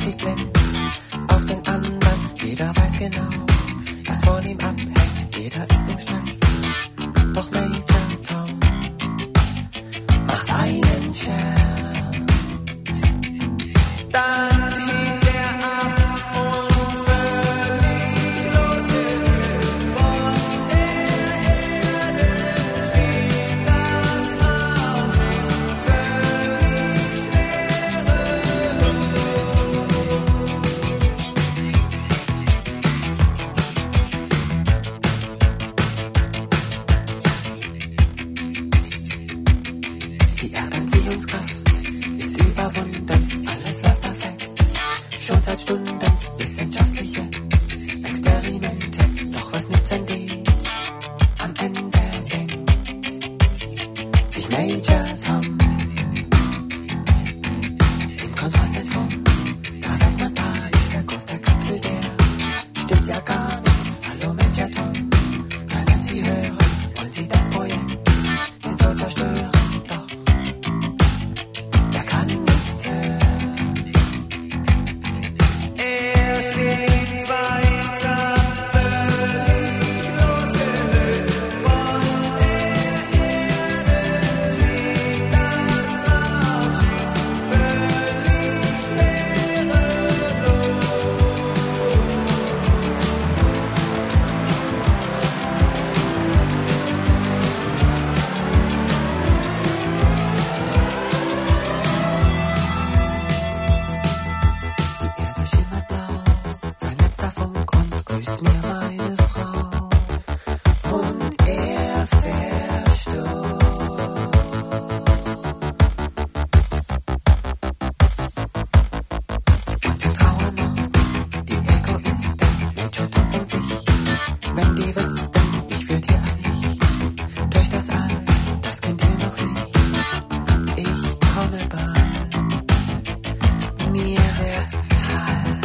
sie blind auf den anderen. Jeder weiß genau, was von ihm abhängt. Jeder ist im Stress, doch Major Tom macht einen Scherz. Dann hebt er ab und völlig losgelöst von der Erde schwebt das Raumschiff völlig schwerelos. Die Erdanziehungskraft ist überwunden, alles läuft perfekt, schon seit Stunden. Wissenschaftliche Experimente, doch was nützen die? Am Ende denkt sich Major Tom im Kontrollzentrum. Da wird man panisch, der Kurs der Kapsel, der stimmt ja gar nicht. Hallo Major Tom, können Sie hören? Wollen Sie das Projekt den so zerstören? Doch er kann nichts hören. Er schwebt weiter, völlig losgelöst von der Erde schwebt das Raumschiff völlig schwerelos. Die Erde schimmert blau, sein letzter Funk und grüßt mir meine Frau. Und er verstummt. Und wir trauern noch, die Egoisten. Major Tom denkt sich, wenn die wüssten, mich führt hier ein Licht durch das All, das kennt ihr noch nicht. Ich komme bald, mir wird kalt.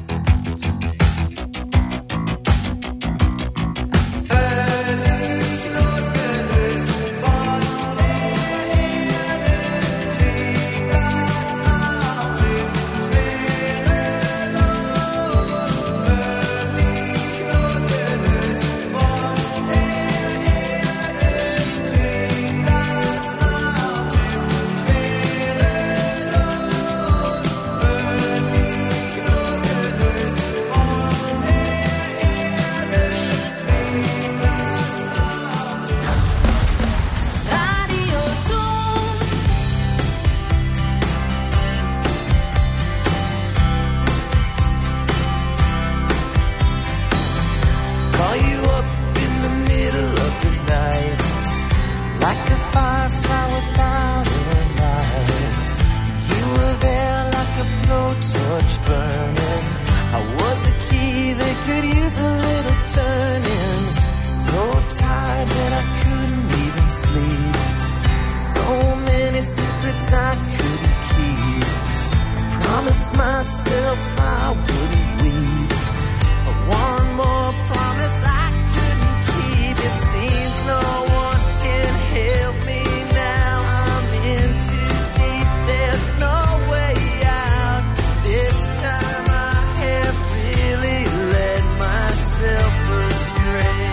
Völlig losgelöst von der Erde schwebt das Raumschiff schwerelos. Völlig losgelöst von der Erde schwebt das Raumschiff schwerelos. Völlig losgelöst von der Erde schwebt das Raumschiff. Radioton. Call you up in the middle of the night, like a firefly without a light. You were there like a blowtorch burning. I was a key that could use a little turning. So tired that I couldn't even sleep. So many secrets I couldn't keep. I promised myself I wouldn't weep. One more promise I couldn't keep. It seems no one can help me now. I'm in too deep. There's no way out. This time I have really led myself astray.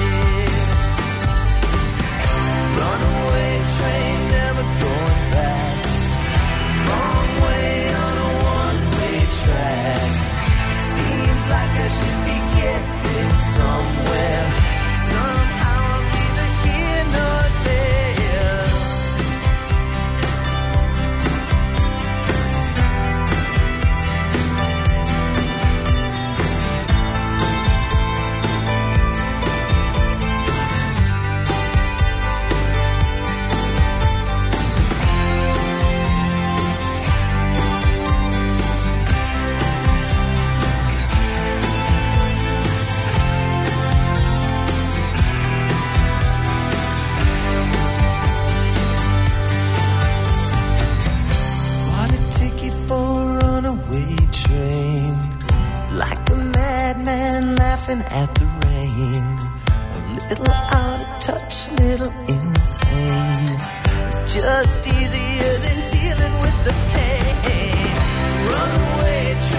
Runaway train, never going back. Wrong way on a one-way track. Seems like I should be getting somewhere. Somehow I'm neither here nor there. Bought a ticket for a runaway train, like a madman laughing at the rain. A little out of touch, little insane. It's just easier than dealing with the pain. Runaway train.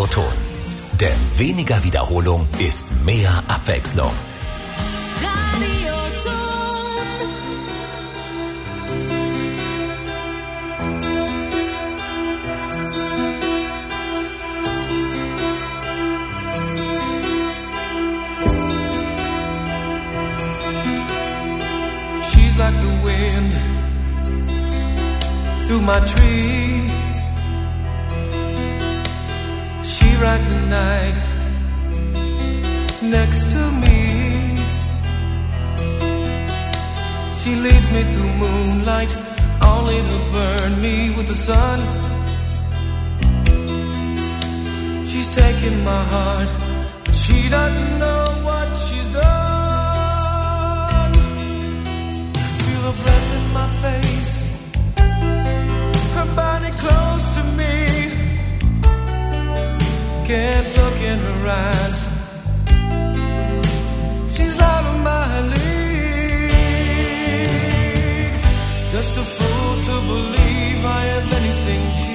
Radioton. Denn weniger Wiederholung ist mehr Abwechslung. She's like the wind through my tree. She rides the night next to me. She leads me through moonlight, only to burn me with the sun. She's taking my heart, but she doesn't know what she's done. Feel her breath in my face, her body close to me. Can't look in her eyes, she's out of my league. Just a fool to believe I have anything she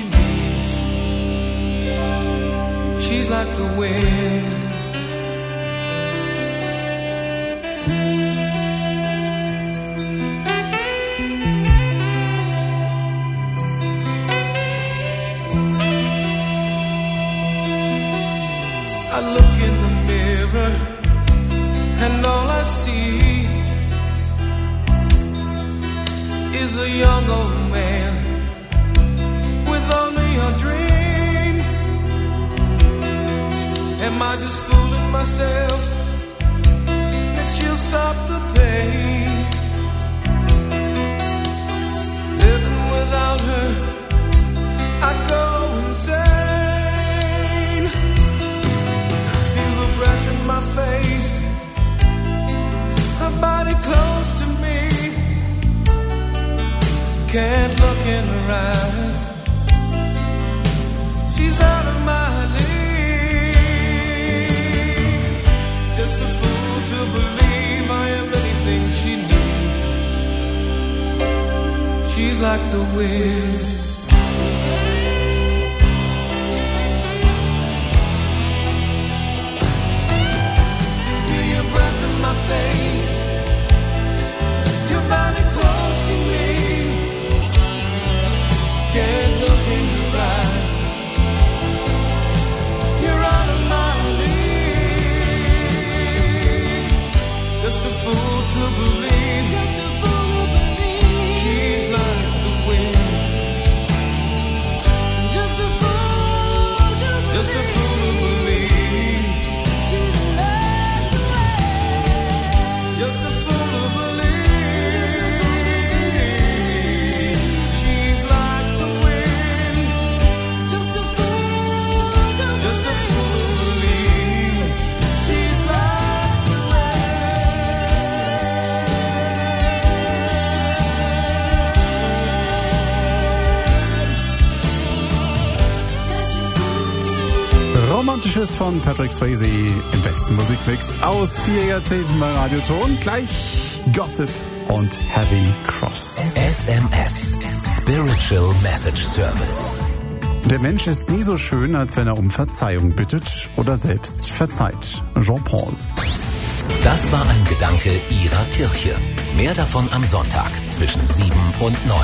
needs. She's like the wind. I look in the mirror and all I see is a young old man with only a dream. Am I just fooling myself that she'll stop the pain? Living without her, I go insane. Feel the breath in my face, her body close to me. Can't look in her eyes, she's out of my league. Just a fool to believe I am anything she needs. She's like the wind. Feel your breath in my face, your body close to me. Can't look in your eyes, you're out of my league. Just a fool to believe, just a fool to believe. She's like the wind. Just a fool to believe, just a fool to believe. She's like the wind. Just a fool to believe. She's like the wind. Just a fool to believe. Just a fool to believe. She's like the Romantisches von Patrick Swayze im besten Musikmix aus 4 Jahrzehnten bei Radioton. Gleich Gossip und Heavy Cross. SMS, Spiritual Message Service. Der Mensch ist nie so schön, als wenn er um Verzeihung bittet oder selbst verzeiht. Jean-Paul. Das war ein Gedanke Ihrer Kirche. Mehr davon am Sonntag zwischen 7 und 9.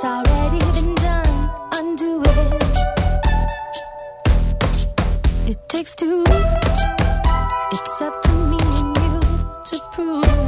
already been done. Undo it. It takes two. It's up to me and you to prove.